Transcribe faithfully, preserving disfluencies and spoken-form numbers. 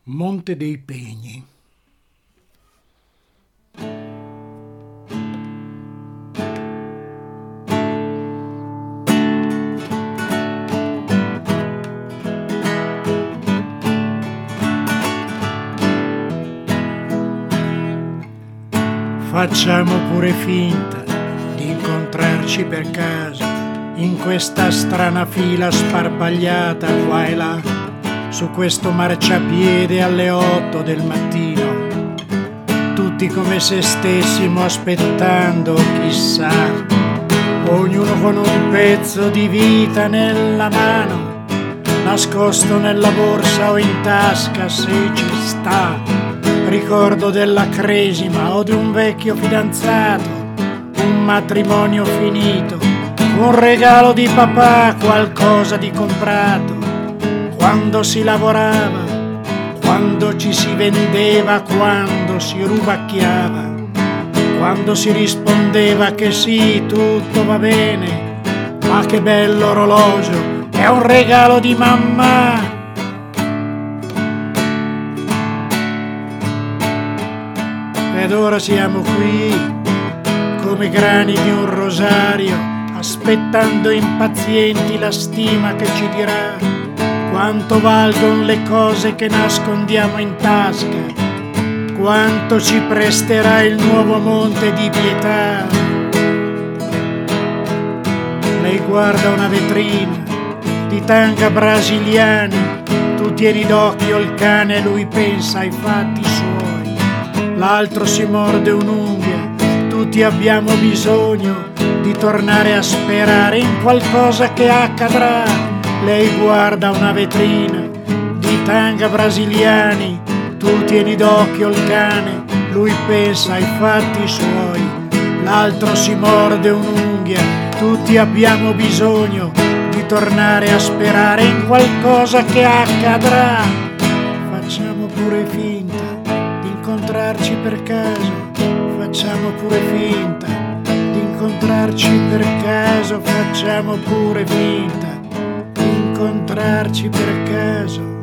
Monte dei Pegni. Facciamo pure finta di incontrarci per caso in questa strana fila sparpagliata qua e là, su questo marciapiede alle otto del mattino, tutti come se stessimo aspettando chissà, ognuno con un pezzo di vita nella mano, nascosto nella borsa o in tasca se ci sta. Ricordo della cresima o di un vecchio fidanzato, un matrimonio finito, un regalo di papà, qualcosa di comprato. Quando si lavorava, quando ci si vendeva, quando si rubacchiava, quando si rispondeva che sì, tutto va bene, ma che bello orologio, è un regalo di mamma. Ed ora siamo qui, come grani di un rosario, aspettando impazienti la stima che ci dirà quanto valgono le cose che nascondiamo in tasca, quanto ci presterà il nuovo monte di pietà. Lei guarda una vetrina di tanga brasiliani, tu tieni d'occhio il cane e lui pensa ai fatti suoi. L'altro si morde un'unghia, tutti abbiamo bisogno di tornare a sperare in qualcosa che accadrà. Lei guarda una vetrina di tanga brasiliani, tu tieni d'occhio il cane, lui pensa ai fatti suoi. L'altro si morde un'unghia, tutti abbiamo bisogno di tornare a sperare in qualcosa che accadrà. Facciamo pure finta di incontrarci per caso, facciamo pure finta di incontrarci per caso, facciamo pure finta di incontrarci per caso.